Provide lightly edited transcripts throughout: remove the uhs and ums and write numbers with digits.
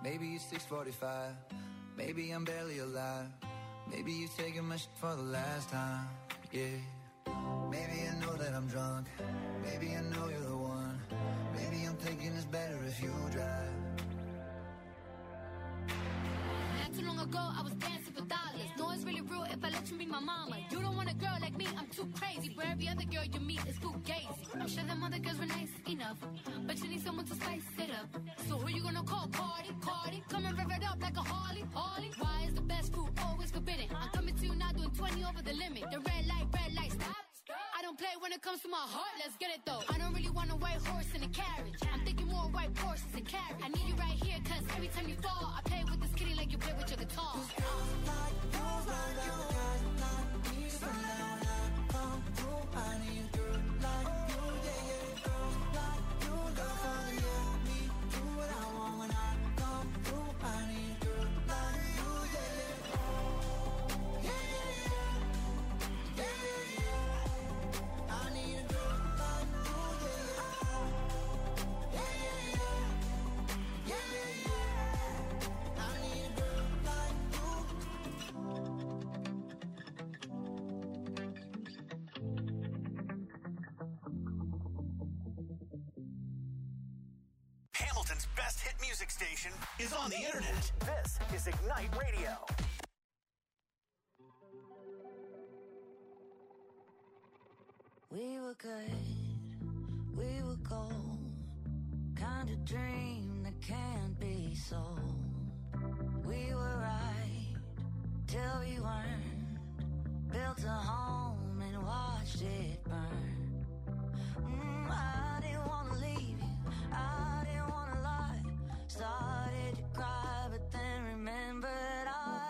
Maybe it's 6:45. Maybe I'm barely alive. Maybe you're taking my shit for the last time. Yeah. Maybe I know that I'm drunk. Maybe I know you're the one. Maybe I'm thinking it's better if you drive. Not too long ago, I was dancing for dollars. No, it's really real if I let you be my mama. You don't want a girl like me, I'm too crazy. Where every other girl you meet is too gazy. I'm sure them other girls were nice enough, but you need someone to spice it up. So who you gonna call? Cardi, Cardi. Come and rev it up like a Harley, Harley. Why is the best food always forbidden? I'm coming to you now doing 20 over the limit. The red light, stop. I don't play when it comes to my heart, let's get it though. I don't really want a white horse in a carriage. I'm thinking more white horses and carriage. I need you right here, cause every time you fall, I play with this kitty like you play with your guitar. I need a girl like you, yeah, yeah. Girls like you, girl, yeah. Me, do what I want when I come through. I need a girl like you, yeah, yeah. Yeah, yeah, yeah. Yeah, yeah, yeah. I need a girl like you, yeah, yeah. Yeah, yeah, yeah. Yeah, yeah, yeah. I need a girl like you. Hamilton's best hit music station is on the internet. This is Ignite Radio. We were good, we were gold. Kind of dream that can't be sold. We were right till we weren't. Built a home and watched it burn. I didn't want to leave you, I didn't want to lie. Started to cry, but then remembered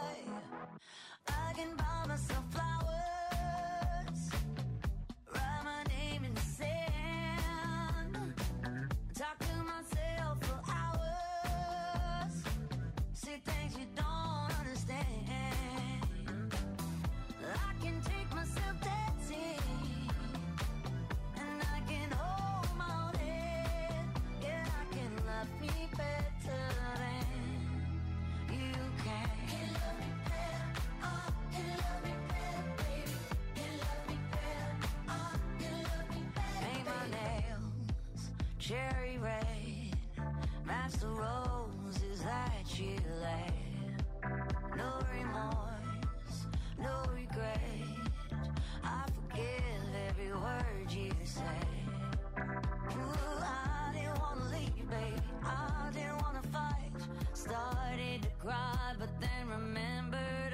I can buy myself flowers, write my name in the sand, talk to myself for hours, see things you don't understand. I can take myself dancing, and I can hold my own head. Yeah, I can love me better than you can. Can love me better, oh, can love me better, baby. Can love me better, oh, can love me better. Paint my nails cherry red, match the roses that you left. No remorse, no regret. I forgive every word you said. Ooh, I didn't want to leave, baby. I didn't want to fight. Started to cry, but then remembered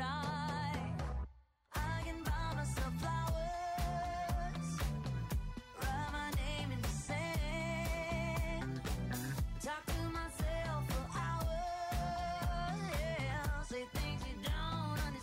I can buy myself flowers, write my name in the sand, talk to myself for hours, yeah, say things you don't understand.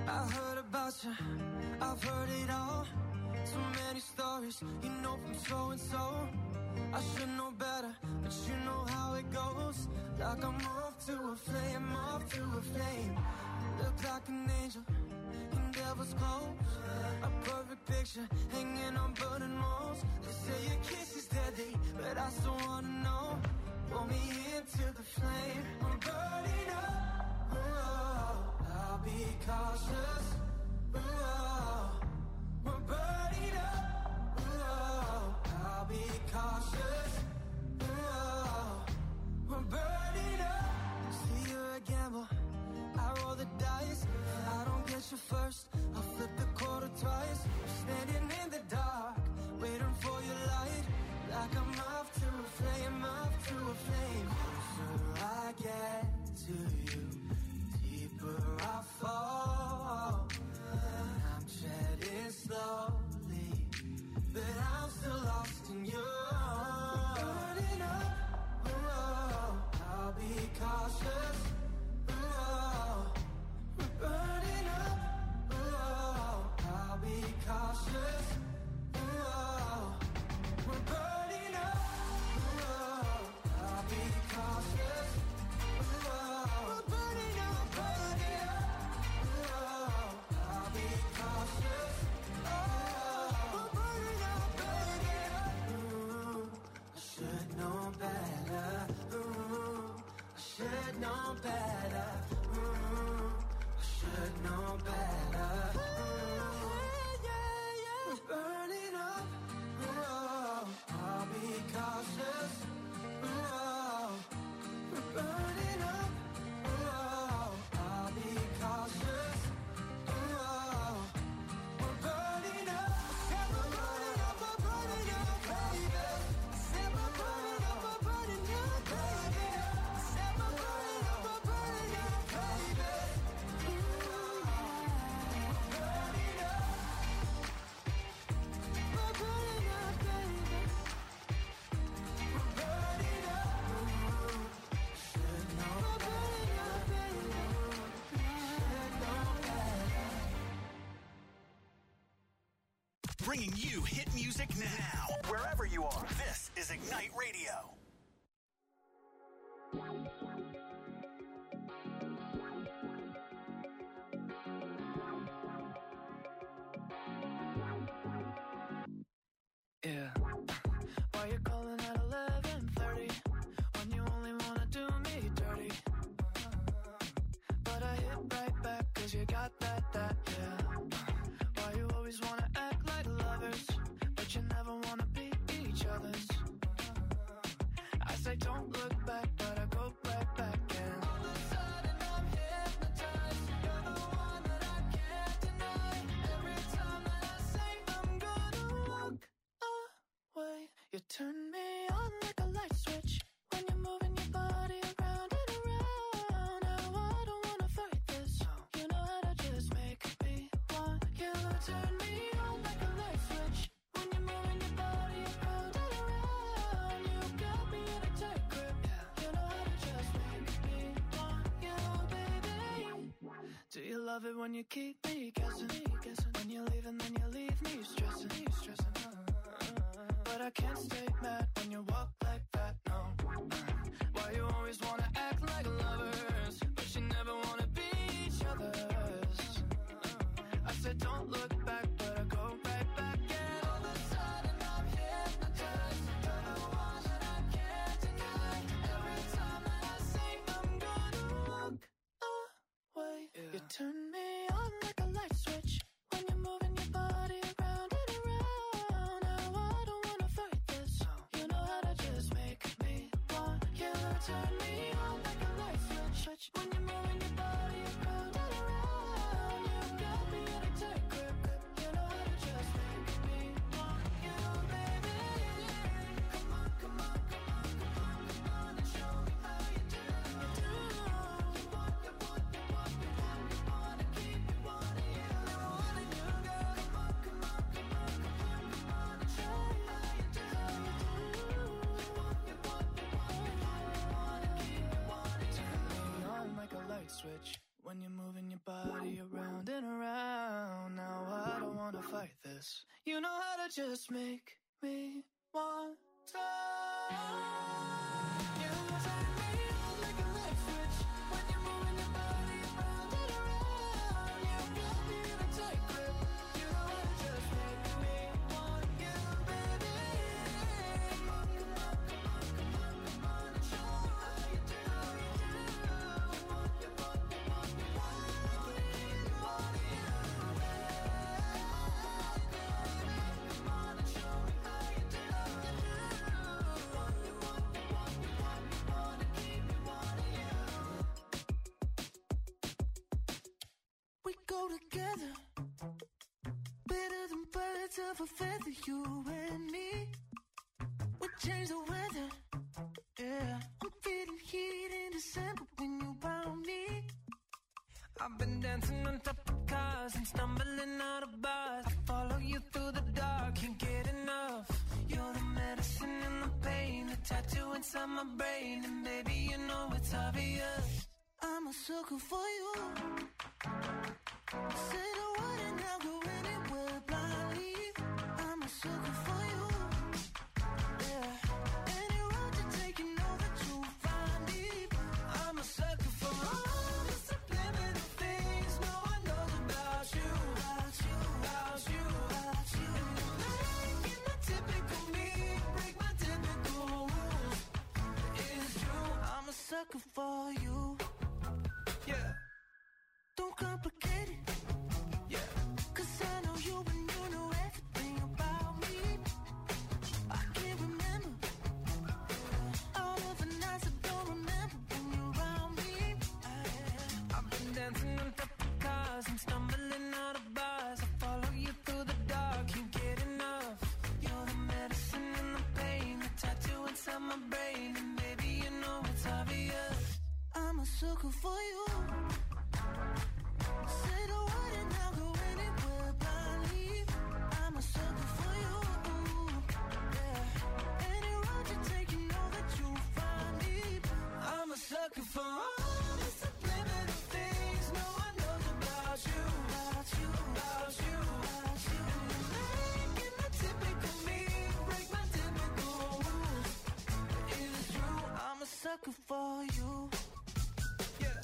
I heard about you, I've heard it all. So many stories, you know, from so-and-so. I should know better, but you know how it goes. Like I'm off to a flame, off to a flame. Look like an angel in devil's clothes. A perfect picture hanging on burning walls. They say your kiss is deadly, but I still wanna know. Pull me into the flame. I'm burning up. Oh, I'll be cautious. Oh, we're burning up. Oh, I'll be cautious. Oh, we're burning up. See, you're a gamble. I roll the dice. If I don't get you first, I'll flip the quarter twice. Standing in the dark, waiting for your light. Like I'm off to a flame, off to a flame. Closer I get to you, deeper I fall. And I'm shedding slowly, but I'm still lost in you. Burning up, oh, I'll be cautious. Oh, we're burning up, oh, I'll be cautious. Oh, we're burning up, oh, I'll be cautious. Oh, we're burning up, oh, I'll be cautious. Oh, we're burning up, ooh, I should know better. Ooh, I should know better. Ooh, I should know better. We're burning up. Oh, I'll be cautious. Oh, we're burning up. Oh, I'll be cautious. Oh, we're burning up. Said we're burning up, we're burning up, baby. Said we're burning up, we're burning up, baby. Said we're burning up, we're burning up, baby. We're burning up. We're burning up, baby. We're burning up. Should know. We're burning up, baby. Should know better. Bringing you hit music now. Wherever you are, this is Ignite Radio. Yeah. Why you calling at 11:30 when you only wanna do me dirty? But I hit right back 'cause you got that, yeah. Why you always wanna act like lovers, but you never wanna be each other's? I say don't look back, but I go right back and all of a sudden I'm hypnotized. You're the one that I can't deny. Every time that I say I'm gonna walk away, you turn me on like a light switch when you're moving your body around and around. Now I don't wanna fight this. You know how to just make me want you. Turn me on like a light switch when you're moving your body around and around. You got me in a tight grip. You know how to just make me want you, baby. Do you love it when you keep me guessing? When you leave and then you leave me stressing. But I can't stay mad when you walk like that, no. Why you always wanna act like lovers, but you never wanna be each other's? I said don't look back, but I go right back and all of a sudden I'm hypnotized. You're the one that I can't deny. Every time that I say I'm gonna walk away, you turn me on like a light switch when you're moving your body around and around. Now I don't wanna fight this. You know how to just make me want you. Turn me on like a light switch when you're moving your body around and around. You got me in a tight grip. You know how to just make me want you, baby. Come on, come on, come on, come on, come on and show me how you do. You want, you want, you want, you want, you wanna keep me wanting you. Wanting you, girl. Come on, come on, come on, come on, come on and show me how you do. You want, you want, you want, you want, you wanna keep me wanting you. Turn me on like a light switch when you're moving your body around and around. Now I don't wanna fight this. You know how to just make me want to. You turn me on like a light switch when you're moving your body around and around. You got me in a tight grip. You know how to just make me want you, baby. Come on, come on, come on, come on, come on, and show me how you do, you want you, want you, want you, want you, want you, come on and show me how you do, want you, want you, want you, want you, wanna keep me wanting you. We go together, better than birds of a feather, you and me. We change the weather, yeah. I'm feeling heat in December when you found me. I've been dancing on top of cars and stumbling out of bars. I follow you through the dark, can't get enough. You're the medicine and the pain, the tattoo inside my brain. And baby, you know it's obvious, I'm a sucker for you. Say the word and I'll go anywhere blindly. I'm a sucker for you, yeah. Any road you take, you know that you'll find me. I'm a sucker for all the subliminal things no one knows about you, about you, about you, about you. Making the typical me break my typical rules. It's true, I'm a sucker for you, yeah. Don't complicate it, yeah. 'Cause I know you and you know everything about me. I can't remember all of the nights I don't remember when you're around me. I've been dancing on top of cars and stumbling out of bars. I follow you through the dark, can't get enough. You're the medicine and the pain, the tattoo inside my brain. And baby, you know it's obvious, I'm a sucker for you. Say the word and I'll go anywhere blindly. I'm a sucker for you, yeah. Any road you take, you know that you'll find me. I'm a sucker for all the subliminal things no one knows about you, about you, about you, about you. Making the typical me break my typical rules. It's true, I'm a sucker for you, yeah.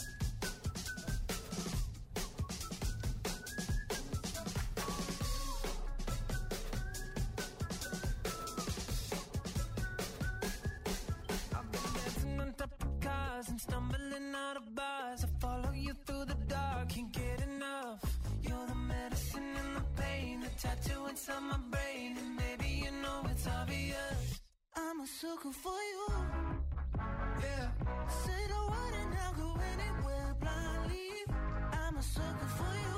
I've been dancing on top of cars and stumbling out of bars. I follow you through the dark, can't get enough. You're the medicine and the pain, the tattoo inside my brain. And baby, you know it's obvious, I'm a sucker for you, yeah. Say the word and I'll go anywhere blindly. I'm a sucker for you,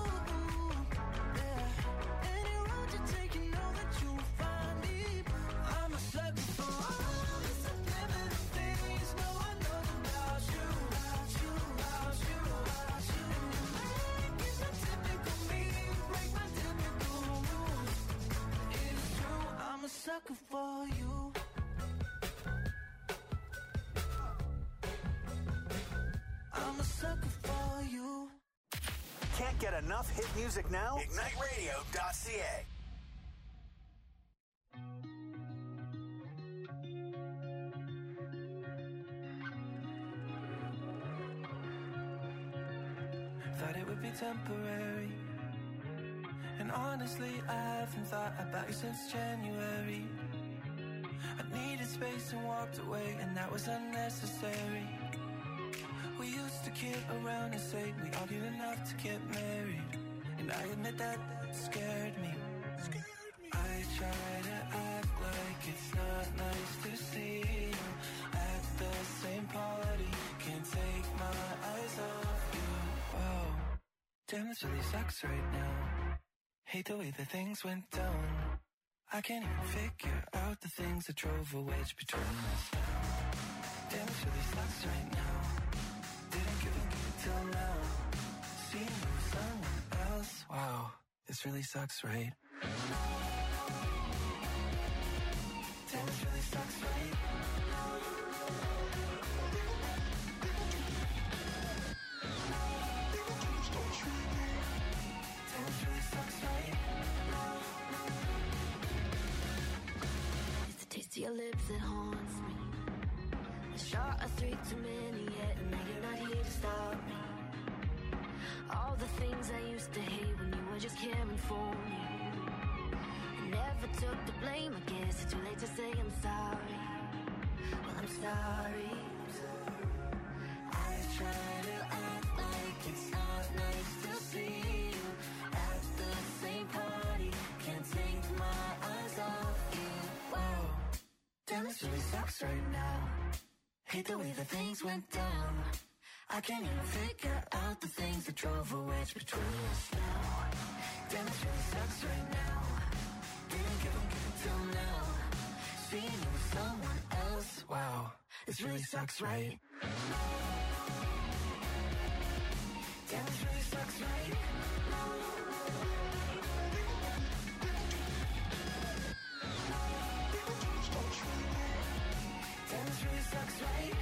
yeah. Any road you take, you know that you'll find me. I'm a sucker for all the subliminal things no one knows about you, about you, about you, about you. Making the typical me break my typical rules. It's true, I'm a sucker for you. I'm a sucker for you. Can't get enough hit music now? IgniteRadio.ca. Thought it would be temporary, and honestly I haven't thought about you since January. I needed space and walked away, and that was unnecessary. We used to kid around and say we argued enough to get married, and I admit that scared me. I try to act like it's not nice to see you at the same party. Can't take my eyes off you. Whoa, damn, this really sucks right now. Hate the way that things went down. I can't even figure out the things that drove a wedge between us now. Damn, this really sucks right now. Didn't give a good till now. Seeing you with someone else. Wow, this really sucks, right? Damn, this really sucks, right? sorry. I try to act like it's not nice to see you at the same party. Can't take my eyes off you. Wow, damn, this really sucks right now. Hate the way that things went down. I can't even figure out the things that drove a wedge between us now. Damn, this really sucks right now. Didn't give a till now. Seeing you with someone else. Wow, this really sucks, right? Damn, this really sucks, right? Damn, this really sucks, right?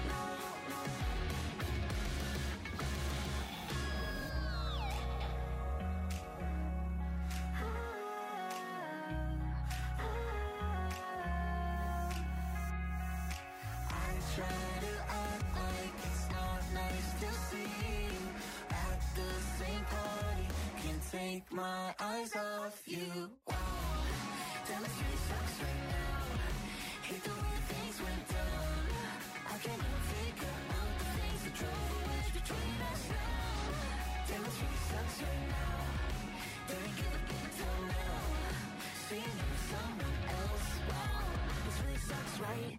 Try to act like it's not nice to see you at the same party. Can't take my eyes off you. Wow, damn, this really sucks right now. Hate the way things went down. I can't even figure out the things that drove a wedge between us now. Damn, this really sucks right now. Didn't give a till now. Seeing you with someone else. Wow, this really sucks, right?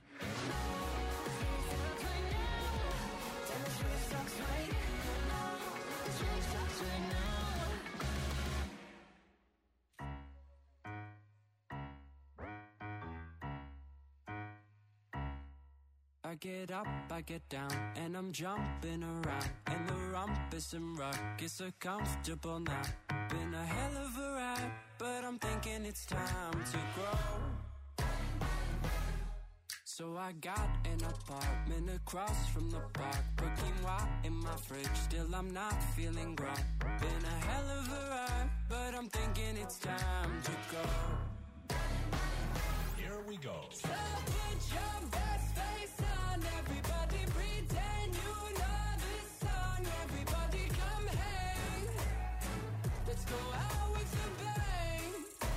I get up, I get down, and I'm jumping around. And the rumpus and rug is so comfortable now. Been a hell of a ride, but I'm thinking it's time to grow. So I got an apartment across from the park. Put quinoa in my fridge, still I'm not feeling grown. Been a hell of a ride, but I'm thinking it's time to go. Here we go. So put your best face on, everybody pretend you know this song. Everybody come hang, let's go out with a bang.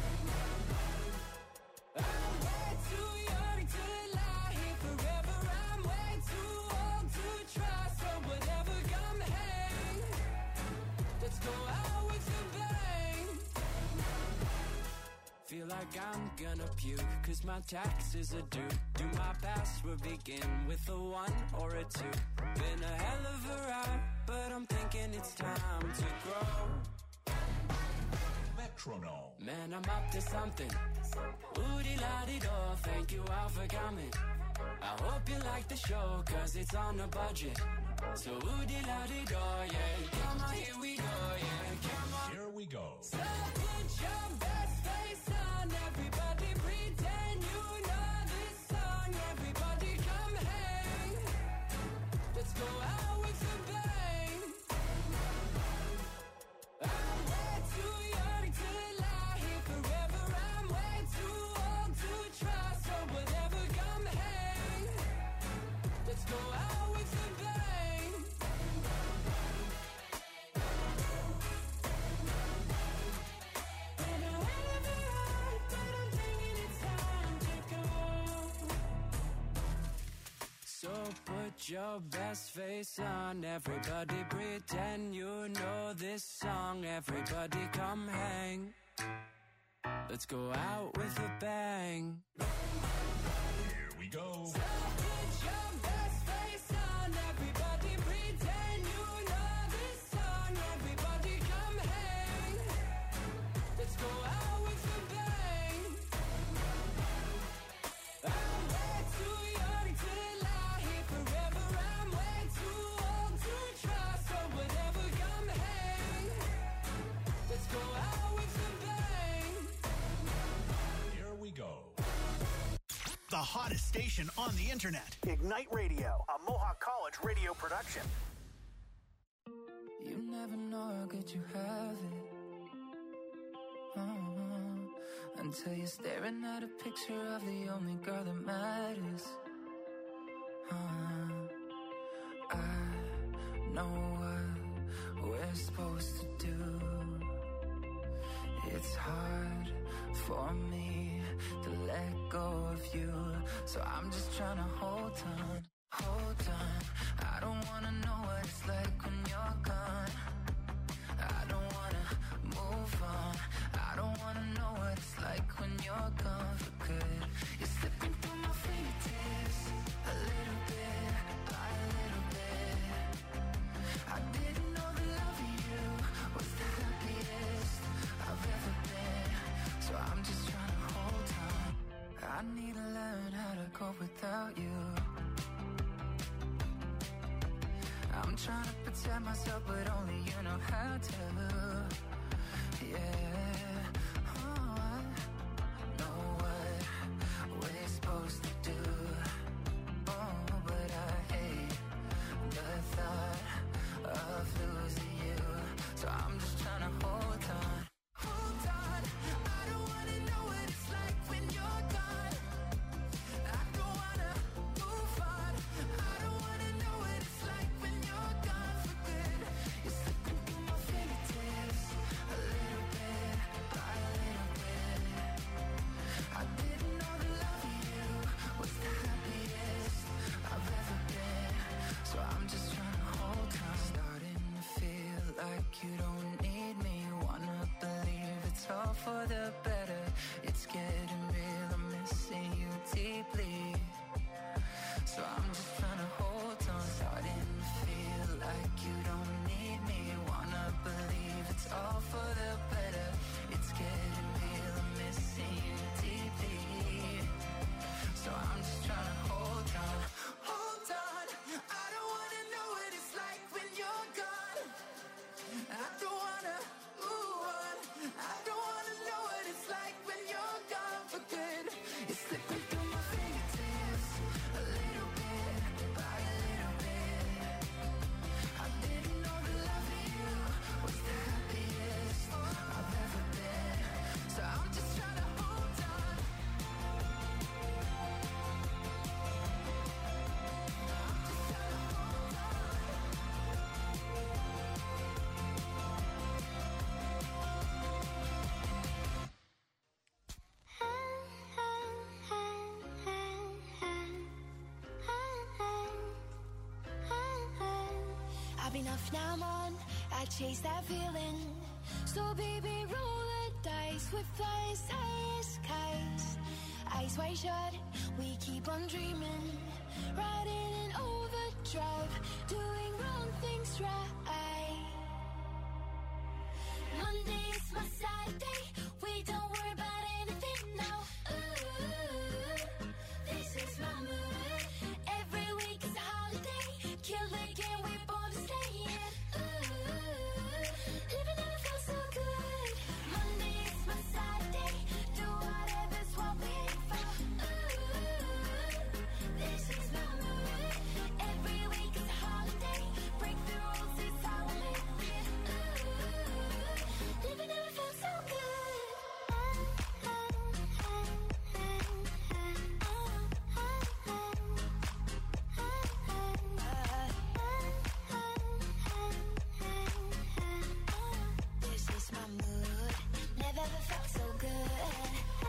I'm way too young to lie here forever. I'm way too old to try, so whatever, come hang, let's go out with a bang. Feel like I'm gonna puke, cause my taxes are due. Do my password begin with a 1 or a 2? Been a hell of a ride, but I'm thinking it's time to grow. Metronome. Man, I'm up to something. Ooh-dee-la-dee-do, thank you all for coming. I hope you like the show, cause it's on a budget. So ooh-dee-la-dee-do, yeah. Come on, here we go, yeah. Come on. Here we go. So put your best face on, everybody pretend you know this song. Everybody come hang, let's go out with a bang. I'm way too young to lie here forever. I'm way too old to try, so whatever, come hang, let's go out with a bang. Been a hell of a ride, but I'm thinking it's time to go. So put your best face on, everybody pretend you know this song. Everybody come hang, let's go out with a bang. Here we go. Put your best face on, everybody pretend you know this song. Everybody come hang, let's go out with a bang. I'm way too young to lie here forever. I'm way too old to try, so whatever, come hang, let's go out with a bang. Here we go. The hottest station on the internet. Ignite Radio, a Mohawk College radio production. You never know how good you have it. Until you're staring at a picture of the only girl that matters. I know what we're supposed to do. It's hard for me to let go of you, so I'm just trying to hold on, hold on. I don't wanna know what it's like when you're gone. I don't wanna move on. I don't wanna know what it's like when you're gone for good. You're slipping through my fingertips, a little bit by a little bit. I didn't know the love of you was the happiest I've ever been, so I'm just trying to hold on. I need to learn how to cope without you. I'm trying to protect myself, but only you know how to. Yeah, oh, I know what we're supposed to do. Oh, but I hate the thought of losing you, so I'm just trying to hold on. Hold on, I don't wanna know what it's like when you're gone. I don't wanna move on. I don't wanna know what it's like when you're gone for good. You're slipping through my fingertips, a little bit by a little bit. I didn't know the love of you was the happiest I've ever been, so I'm just trying to hold on. Starting to feel like you don't need me. Wanna believe it's all for the better. It's getting real, I'm missing you deeply, so I'm just trying to hold on. Starting to feel like you don't need me. Wanna believe it's all for the better. It's getting real, I'm missing you deeply, so I'm just trying to hold on. Hold on, I don't wanna know what it's like when you're gone. I don't wanna move on. I don't wanna know what it's like when you're gone for good. It's slipping through my fingertips, a little bit by a little bit. I didn't know the love of you was the happiest I've ever been, so I'm just trying to hold on. I've been off, now I'm on. I chase that feeling. So baby, roll the dice with us, skies. Eyes wide shut, we keep on dreaming. Riding in overdrive, doing wrong things right. Monday's my sad day. We don't worry about anything now. Ooh, this is my mood. Every week is a holiday. Kill the game, we born to stay in. Ooh, living never felt so good. Monday is my sad day. Do whatever's what we aim for. Ooh, this is my mood. Every week is a holiday. Break the rules, it's how we live it. Ooh, living never felt so good. This is my mood. Never ever felt so good.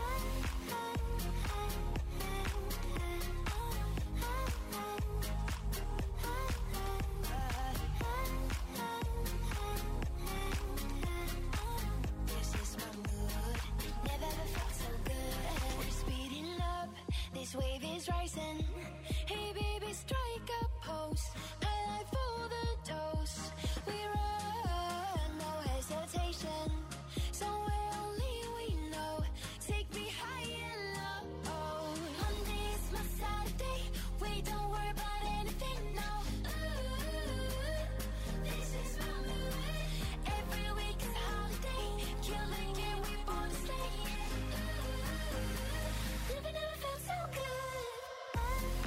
This is my mood. Never ever felt so good. We're speeding up. This wave is rising. Hey baby, strike a pose. I like for the dose. We run, no hesitation. Somewhere only we know. Take me high and low. Monday is my Saturday. We don't worry about anything now. Ooh, this is my mood. Every week is a holiday. Kill the game, we born to stay in. Ooh, living never felt so good.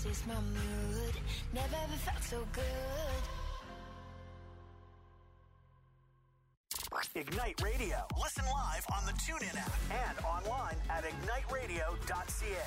this is my mood. Never ever felt so good. Ignite Radio. Listen live on the TuneIn app and online at igniteradio.ca.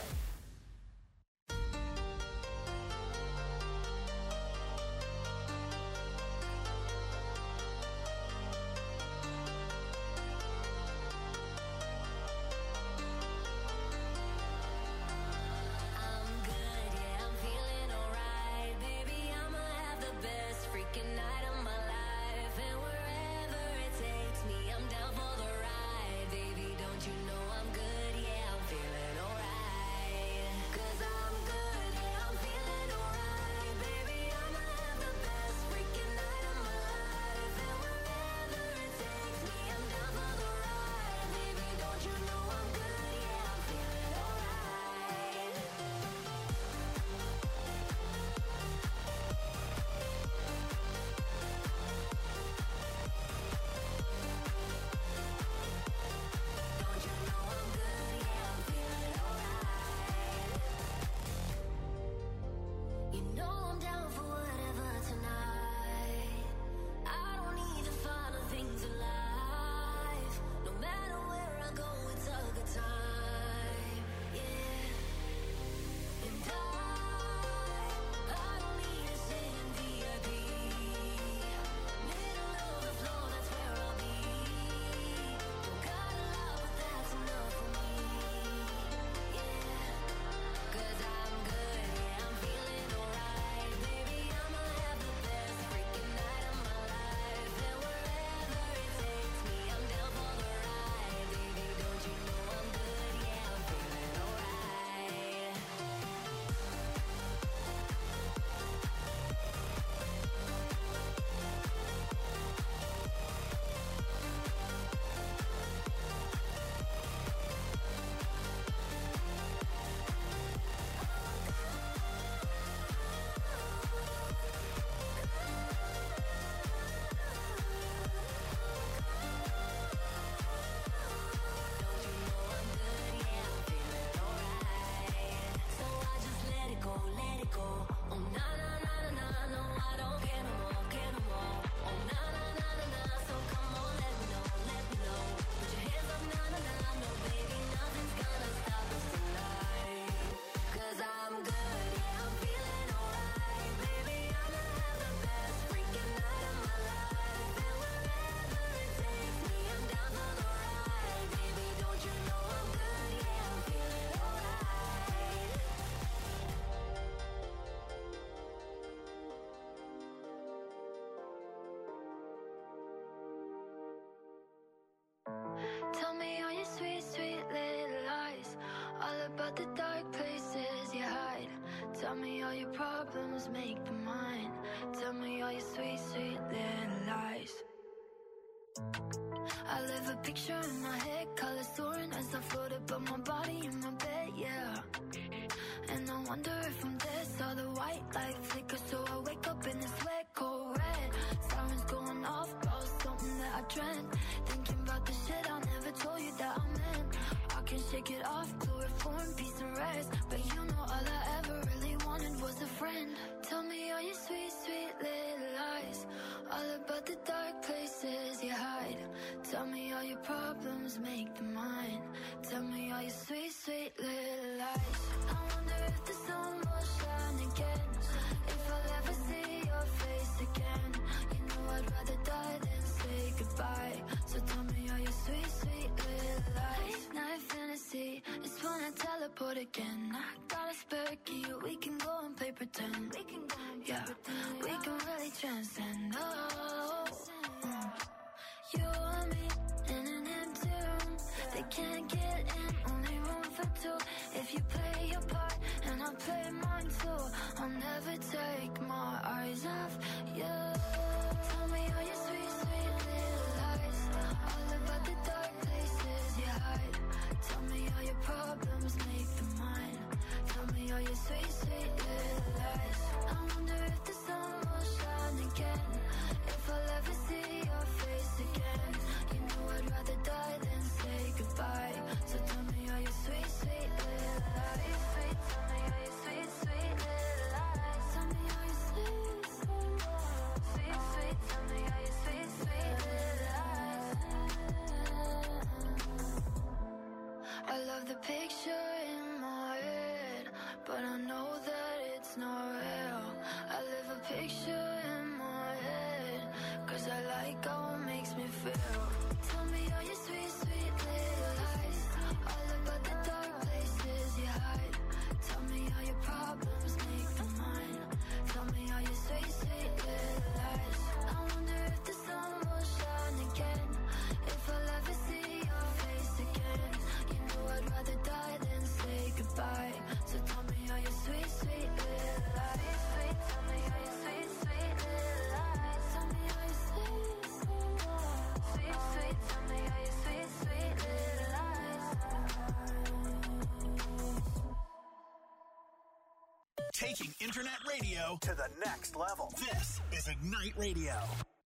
Tell me all your sweet, sweet little lies, all about the dark places you hide. Tell me all your problems, make them mine. Tell me all your sweet, sweet little lies. I live a picture in my head, colors soaring as I float above my body in my bed, yeah. And I wonder if I'm dead, saw the white light flicker, so I wake up in this wet, cold red. Sirens going off, about something that I dreamt. Thinking about the shit I never told you that I meant. I can shake it off, chloroform, peace and rest. But you know all I ever really wanted was a friend. Tell me all your sweet, sweet little lies, all about the dark places you hide. Tell me all your problems, make them mine. Tell me all your sweet, sweet little lies. I wonder if the sun will shine again, if I'll ever see your face again. You know I'd rather die than say goodbye. So tell me all your sweet, sweet little lies. Night fantasy, it's when I teleport again. I got a spare key, we can go and play pretend. We can go and play pretend. We can really transcend. Oh, you and me in an empty room. They can't get in, only room for two. If you play your part and I play mine too, I'll never take my eyes off you. Tell me all your sweet, sweet little lies, all about the dark places you hide. Tell me all your problems, make them mine. Tell me all your sweet, sweet little lies. I wonder if the sun will shine again, if I'll ever see your face again. You know I'd rather die than say goodbye. So tell me all your sweet, sweet little lies. Tell me all your sweet, sweet little Taking internet radio to the next level. This is Ignite Radio.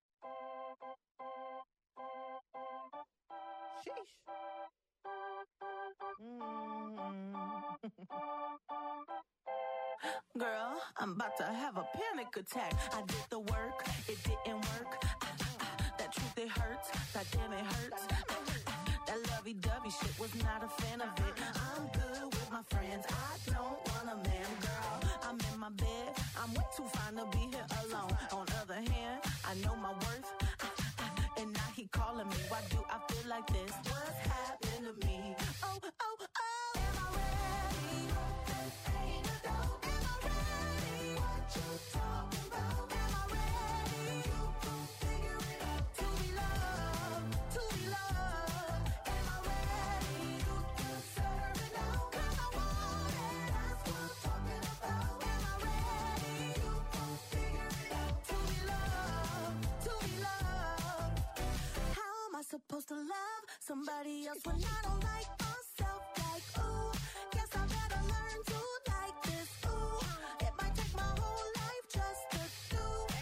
Girl, I'm about to have a panic attack. I did the work, it didn't work. That truth, it hurts. That damn, it hurts. That lovey-dovey shit was not a fan of it. I'm good with my friends. I don't want a man, girl. I'm in my bed. I'm way too fine to be here alone. On the other hand, I know my worth. And now he calling me. Why do I feel like this? What's happened to me? Oh, oh, oh. Am I ready? Ain't a dope. Am I ready? What you talking about? Am I ready? You can figure it out. To be loved, to be loved. Am I ready? You can serve it now. 'Cause I want it. That's what I'm talking about. Am I ready? You can figure it out. To be loved, to be loved. How am I supposed to love somebody else when I don't like myself? Like, ooh, guess I better learn to like this. Ooh, it might take my whole life just to do.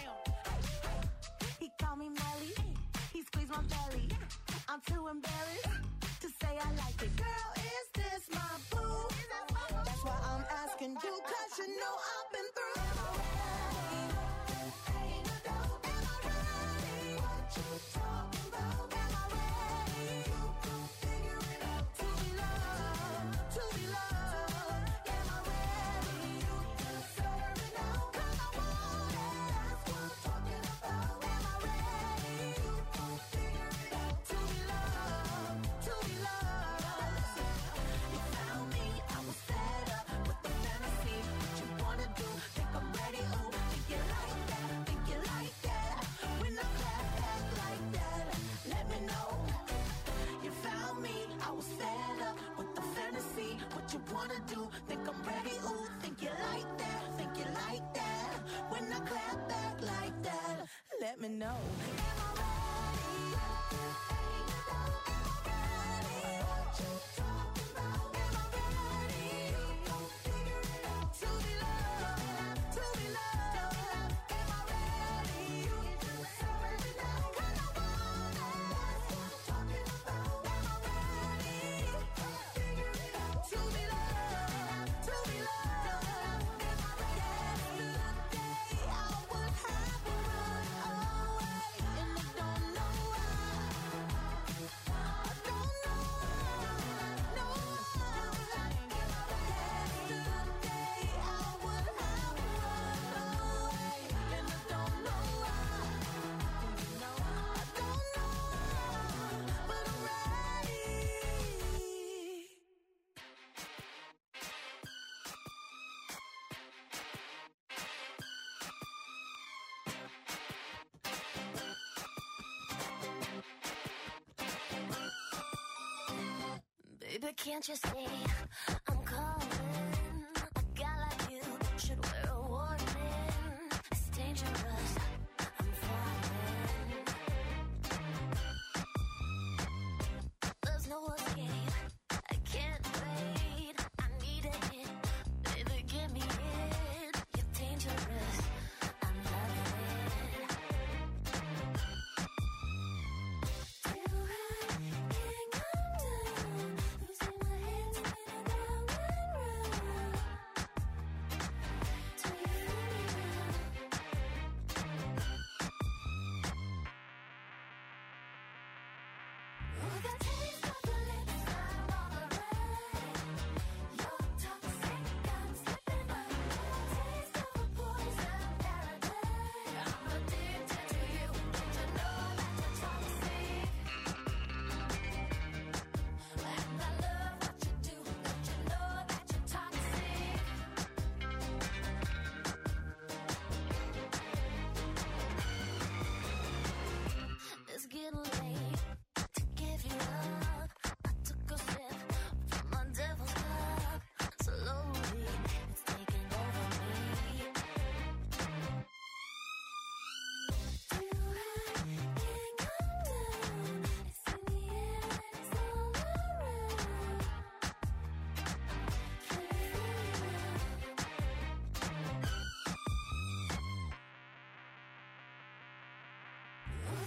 He called me Melly, he squeezed my belly. I'm too embarrassed to say I like it. Girl, is this my boo? That's why I'm asking you, 'cause you know I've been through. Am I ready? Ain't a dope. Am I ready? What you talking about? Am I ready? You can figure it out. To be loved, to be loved. Am I ready? You can serve it now. 'Cause I want it. That's what I'm talking about. Am I ready? You can figure it out. To be loved, to be loved. You found me, I was fed up with the fantasy. What you wanna do? Think I'm ready? Ooh, think you like that? Think you like that? When I clap back like that, let me know. You found me, I was fed up with the fantasy. What you wanna do? Think I'm ready? Ooh, think you like that? Think you like that? When I clap back like that, let me know. Am I ready? Ain't a doubt. Am I ready? What you talking about? Am I ready? You gon' figure it out. To be loved, to be loved. Am I ready? You can serve it now. 'Cause I want it. That's what I'm talking about. Am I ready? Figure it out. To be loved, to be loved. Am I ready? Yesterday I would have run away, and I don't know why. I don't know why. No. Yesterday I would have run away, and I don't know why. I don't know, but I'm ready. Baby, can't you see I'm calling? A guy like you should wear a warning. It's dangerous. I'm falling. There's no escape. I can't wait. I need it. Baby, give me it. You're dangerous. I'm loving it. Till I can't come down. Losing my head, spinning round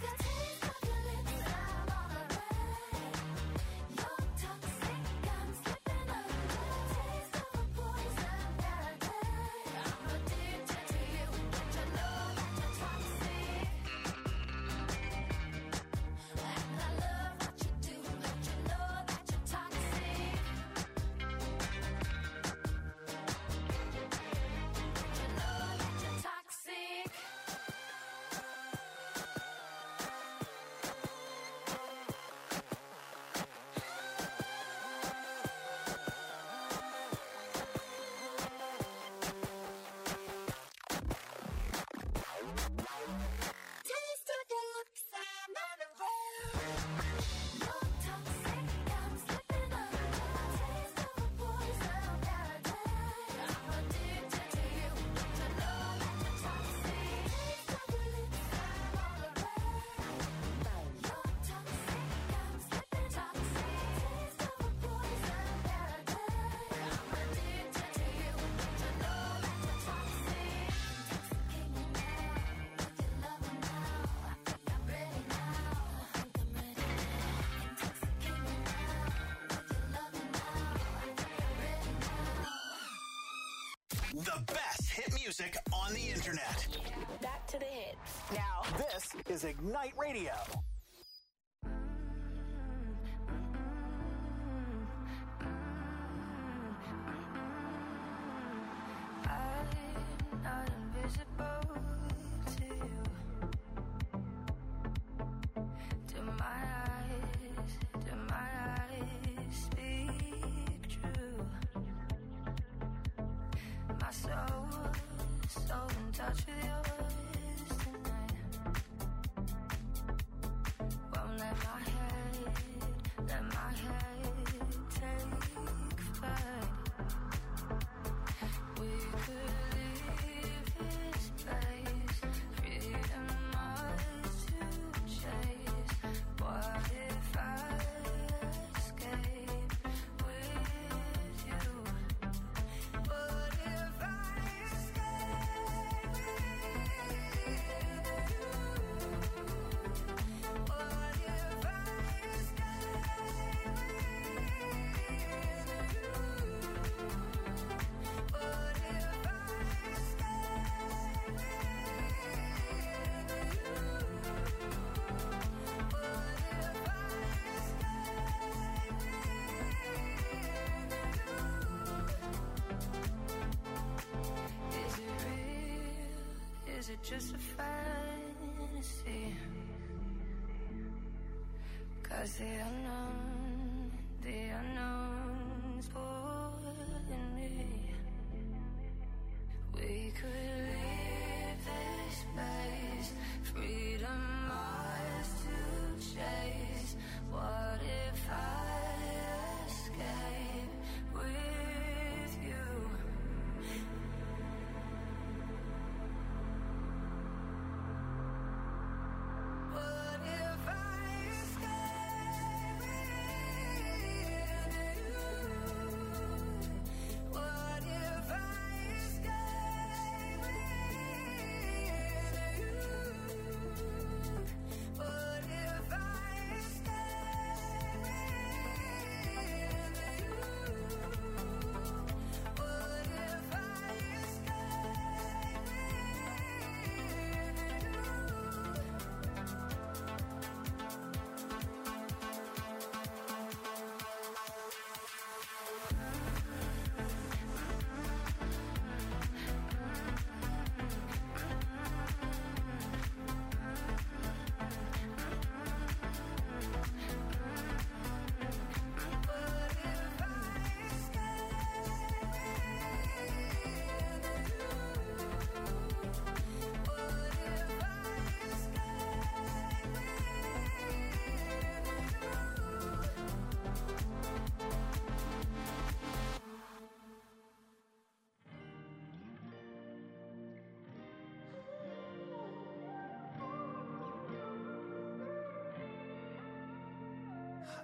The best hit music on the internet. Back to the hits. Now, This is Ignite Radio. I'm not invisible to you. Do my eyes speak true? My soul so in touch with yours tonight. Won't let my head take flight. We could leave this place, freedom ours to chase. What if I escape with you? What if I escape with you? What if I escape with Is it real? Is it just a fantasy? 'Cause the unknown's pulling me. We could leave this place, freedom ours to chase. What if I escape with you? What if I escape with you?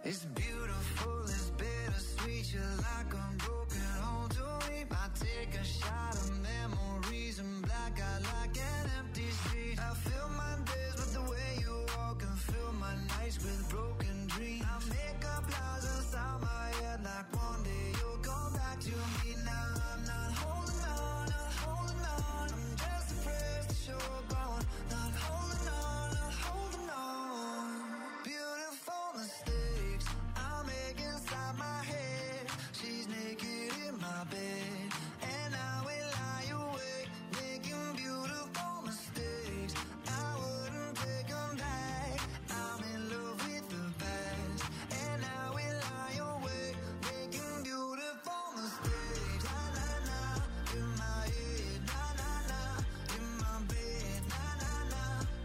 It's beautiful, it's bittersweet. You're like a broken home to me. I take a shot of memories and black out like an empty street. I fill my days with the way you walk and fill my nights with broken dreams. I make up lies inside my head like one day you'll come back to me. Now I'm not holding on, not holding on. I'm just afraid to show up on. Not holding on, not holding on. Beautiful mistakes I make inside my head. She's naked in my bed, and I will lie awake, making beautiful mistakes. I wouldn't take them back. I'm in love with the past, and I will lie awake, making beautiful mistakes. Na na na, in my head, na na na, in my bed, na na na,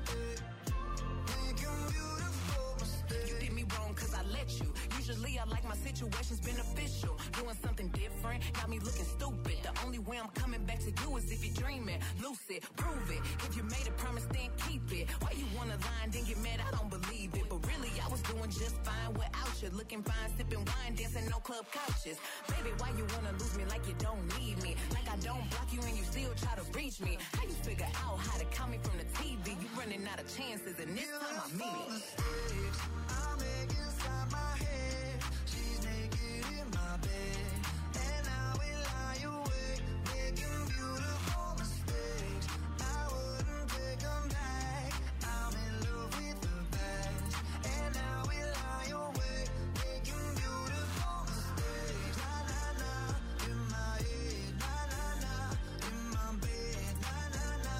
making beautiful mistakes. You did me wrong cause I let you. Usually I like my situations beneficial. Doing something different, got me looking stupid. The only way I'm coming back to you is if you're dreaming. Lucid, prove it. If you made a promise, then keep it. Why you wanna lie and then get mad? I don't believe it. But really, I was doing just fine without you. Looking fine, sipping wine, dancing no club couches. Baby, why you wanna lose me like you don't need me? Like I don't block you and you still try to reach me. How you figure out how to call me from the TV? You running out of chances and this time I mean it. Mistakes I make inside my head. She's naked in my bed, and I will lie awake, making beautiful mistakes. I wouldn't take them back. I'm in love with the past, and I will lie awake, making beautiful mistakes. Na na na, in my head, na na na, in my bed, na na na,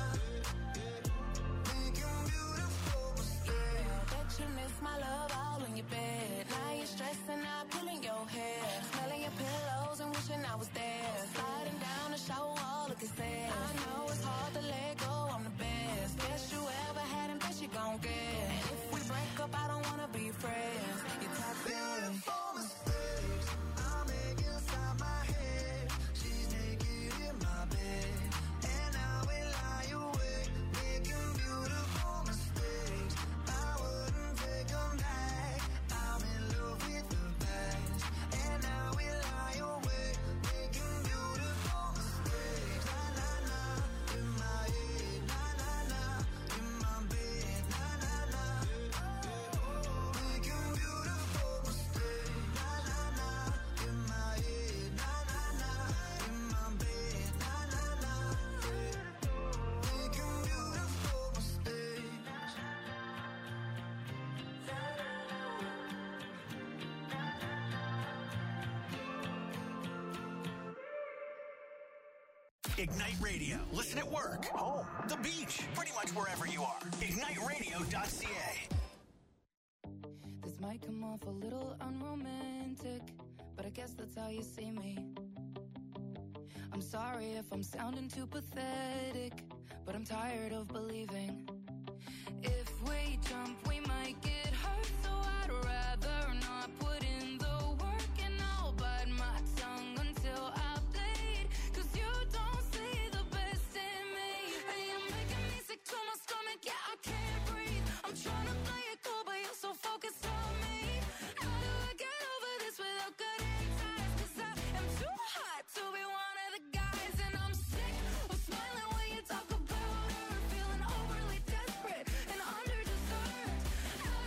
making beautiful mistakes. Bet you miss my love all in your bed. Now you're stressing out, pulling your hair, smelling your pillows and wishing I was there. Sliding down the shower wall, looking sad. I know it's hard to let go, I'm the best. Best you ever had and best you gon' get. And if we break up, I don't wanna be friends. You talk Beautiful mistakes I make inside my head. She's naked in my bed, and I will lie awake, making beautiful mistakes. I wouldn't take them back. I'm in love with the past, and I will lie awake, making beautiful mistakes. Na na na, in my head, na na na, in my bed, na na na, making beautiful mistakes. Na na na, in my head, na na na, in my bed, na na na, making beautiful mistakes. Ignite Radio. Listen at work, home, the beach, pretty much wherever you are. IgniteRadio.ca. This might come off a little unromantic, but I guess that's how you see me. I'm sorry if I'm sounding too pathetic, but I'm tired of believing. If we jump, we might get hurt, so I'd rather not put in the work, and I'll bite my tongue until I bleed. 'Cause you don't see the best in me, and you're making me sick to my stomach, yeah, I can't breathe. I'm trying to play it cool, but you're so focused on me. How do I get over this without cutting ties? 'Cause I am too hot to be one of the guys, and I'm sick of smiling when you talk about her, feeling overly desperate and under-deserved. How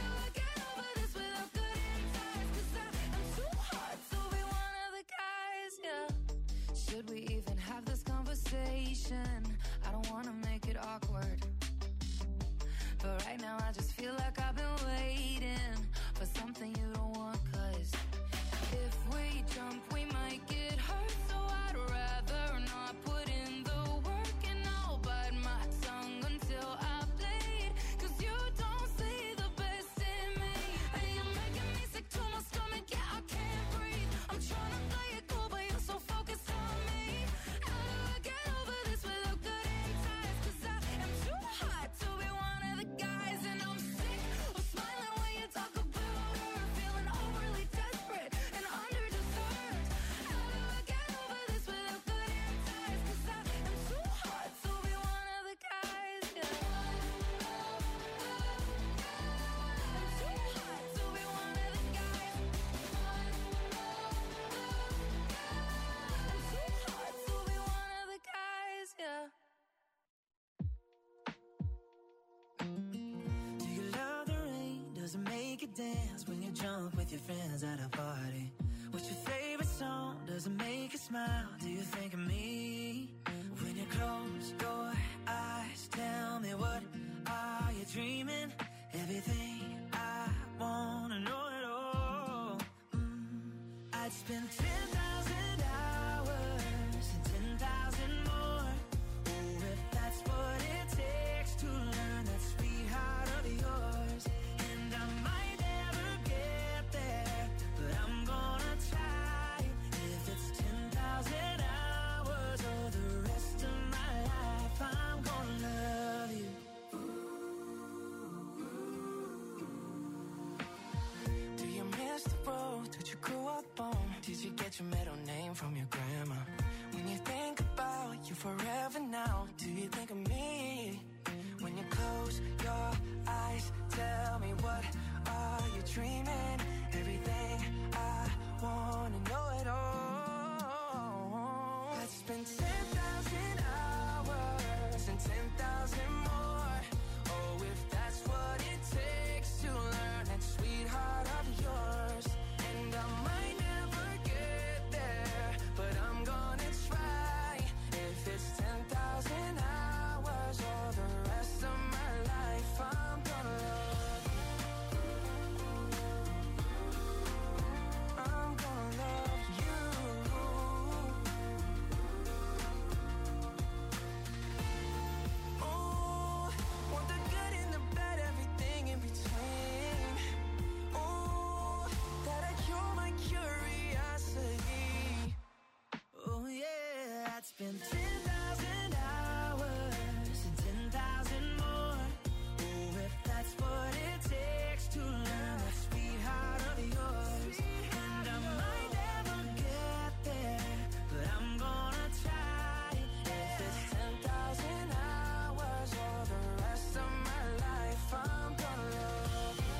dance when you jump with your friends at a party? What's your favorite song? Does it make you smile? Do you think of me? When you close your eyes, tell me what are you dreaming? Everything I wanna know it all. I'd spend 10,000 hours and 10,000 more. Oh, if that's what it takes to learn that sweet heart of yours. And I might never get there, but I'm gonna try. If it's 10,000 hours or the rest of my life, I'm gonna love you. Do you miss the road that you grew up on? Did you get your middle name from your grandma? When you think about you forever now, do you think of me? When you close your eyes, tell me what are you dreaming? Everything I wanna know it all. I'd spend 10,000 hours and 10,000 more. Oh, if that's what it takes to learn that sweetheart of yours. And I might never get there, but I'm gonna try. If it's 10,000 hours or the rest of my life, I'm gonna love you. I'm gonna love you. Oh, want the good and the bad, everything in between. Oh, that'll cure my curiosity. Oh yeah, I'd spend 10,000 hours and 10,000 more. Oh, if that's what it takes to learn that sweetheart of yours. And I might never get there, but I'm gonna try. If it's 10,000 hours or the rest of my life, I'm gonna love you.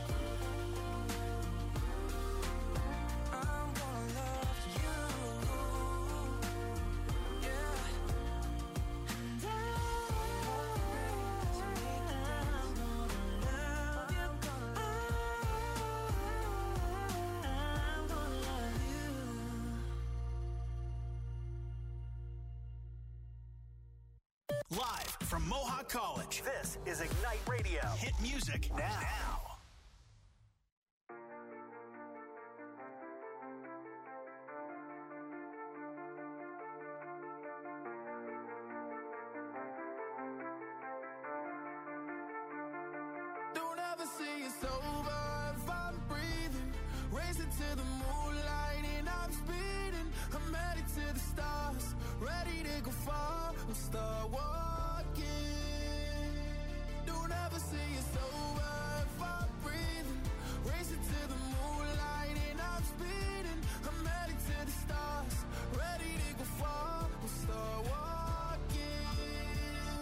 I'm gonna love you. Yeah. And I'm gonna love you. Live from Mohawk College, this is Ignite Radio. Hit music now. Don't ever say it's over if I'm breathing. Racing to the moonlight and I'm speeding. I'm headed to the stars, ready to go far and start walking. Don't ever say it's over if I'm breathing. Racing to the moonlight and I'm speeding. I'm headed to the stars, ready to go far and start walking.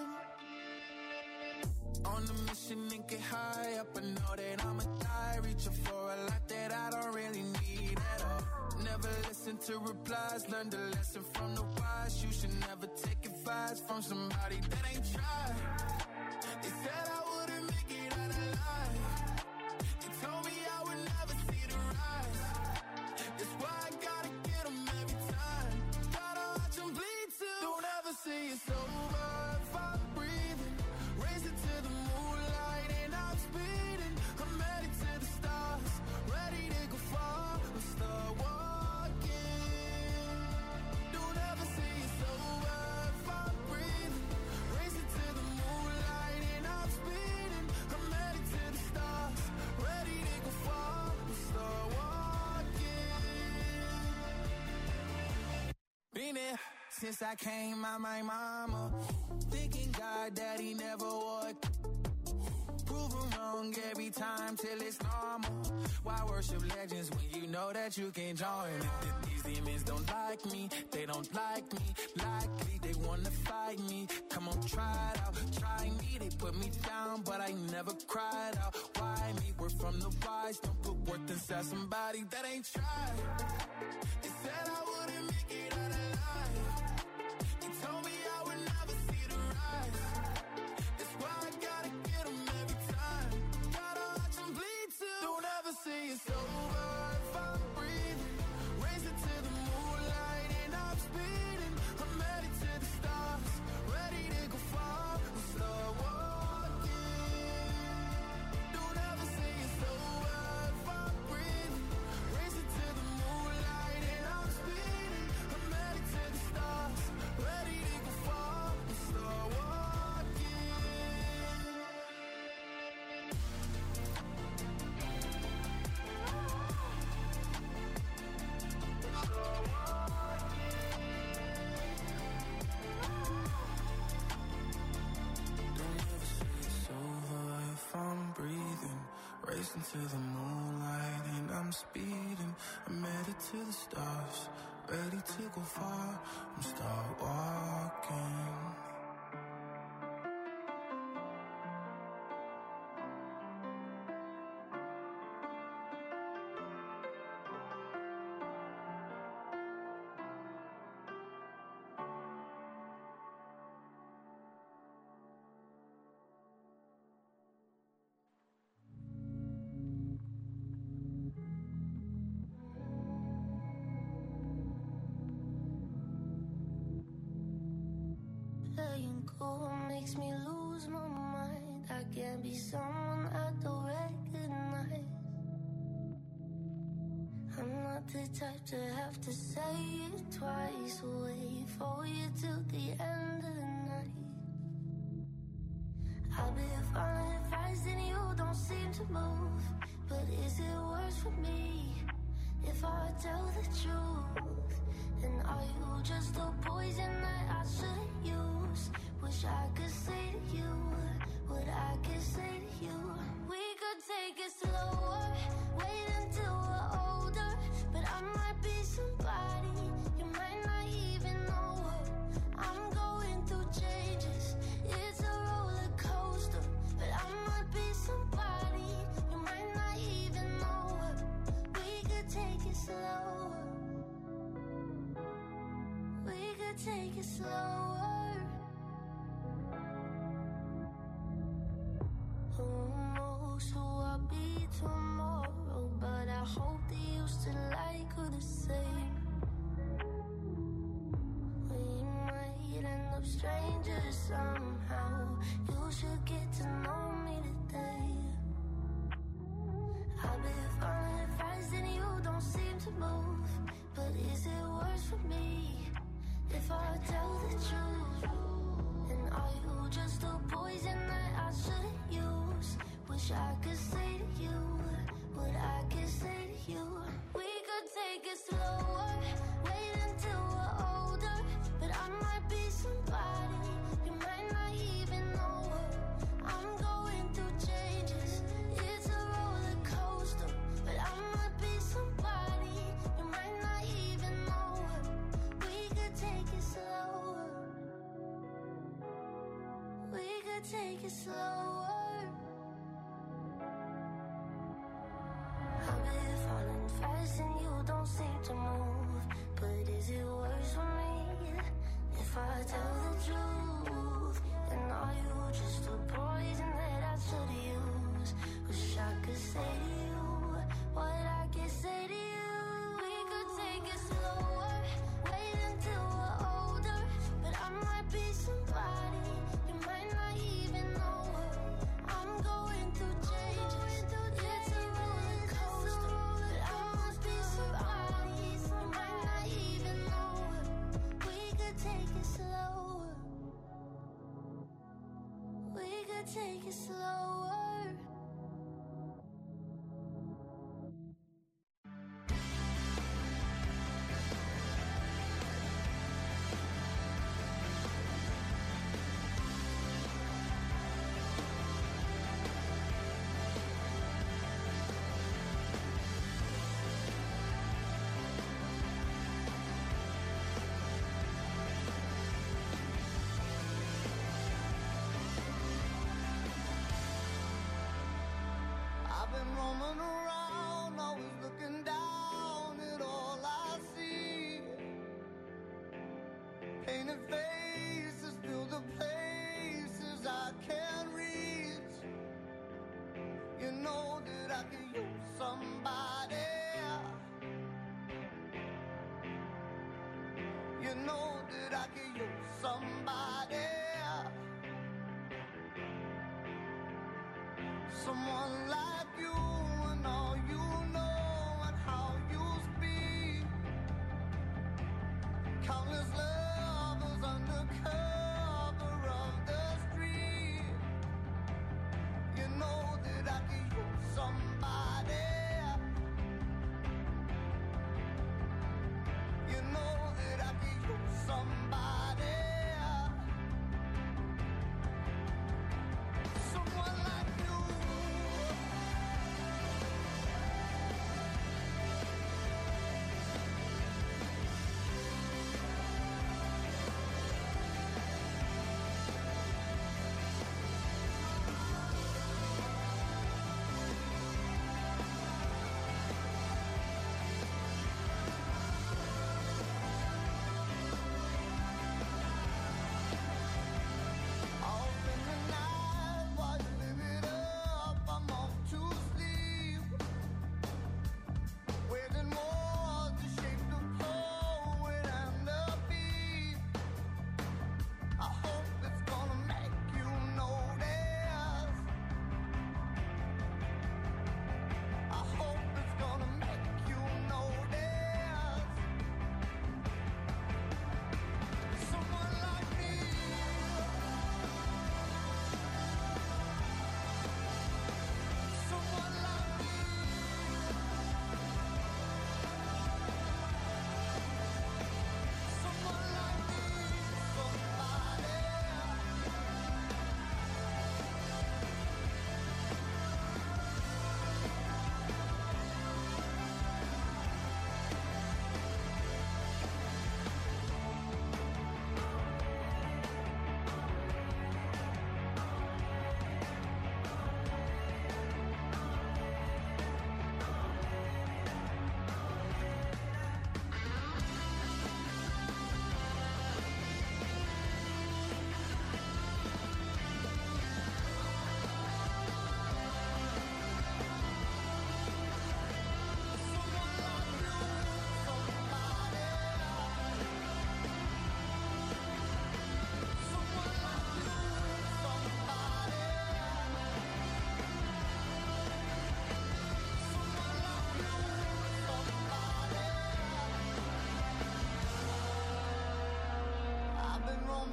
On a mission and get high up, I know that I'ma die. Reaching for a lot that I don't really need at all. Never listen to replies, learn the lesson from the wise. You should never take advice from somebody that ain't tried. They said I wouldn't make it out alive. They told me I would never see the rise. That's why I gotta get them every time. Gotta watch them bleed too. Don't ever say it's over if I'm breathing. Racing to the moonlight and I'm speeding. I'm headed to the stars, ready to go far and start walking. Don't ever say it's over if I'm breathing. Racing to the moonlight and I'm speeding. I'm headed to the stars, ready to go far and start walking. Been there since I came out my mama. Thinking God that he never would. Proven wrong every time till it's normal. Why worship legends when you know that you can't join it? These demons don't like me, they don't like me. Likely they wanna fight me. Come on, try it out, try me. They put me down, but I never cried out. Why me? We're from the wise, don't put worth inside somebody that ain't tried. They said I wouldn't make it out alive. They told me I would never see the rise. That's why I gotta get them every time. Gotta watch them bleed too. Don't listen to the moonlight and I'm speeding. I'm headed to the stars, ready to go far. I'm start walking. Letting go makes me lose my mind. I can't be someone I don't recognize. I'm not the type to have to say it twice. Wait for you till the end of the night. I've been following advice and you don't seem to move. But is it worse for me if I tell the truth? And are you just a poison that I shouldn't use? Wish I could say to you what I could say to you. We could take it slower, wait until we're older. But I might be somebody you might not even know her. I'm going through changes, it's a roller coaster. But I might be somebody you might not even know her. We could take it slower. We could take it slower. Who knows who I'll be tomorrow? But I hope that you still like her the same. We might end up strangers somehow. You should get to know me today. I've been following advice and you don't seem to move. But is it worse for me if I tell the truth? And are you just a poison that I shouldn't use? Wish I could say to you what I could say to you. We could take it slower, wait until we're older. But I might be somebody you might not even know her. I'm going through changes, it's a roller coaster. But I might be somebody you might not even know her. We could take it slower. We could take it slower. I've been falling fast and you don't seem to move. But is it worse for me if I tell the truth? And are you just a poison that I should use? Wish I could say to you what I could say to you. We could take it slower, wait until we're older. But I might be somebody you might not even know her. I'm going through changes, it's a roller coaster. But I must be somebody you might not even know her. We could take it slower. We could take it slower. I've been roaming around, always looking down at all I see. Painted faces fill the places I can't reach. You know that I could use somebody. You know that I could use somebody. Someone like you and all you know and how you speak. Countless lovers under cover of the street. You know that I could use somebody. You know that I could use somebody. Someone like you.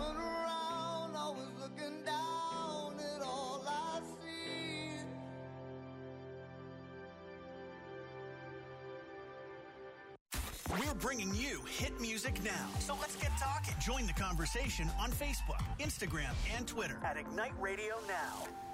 coming around, always looking down at all I see. We're bringing you hit music now. So let's get talking. Join the conversation on Facebook, Instagram, and Twitter at Ignite Radio Now.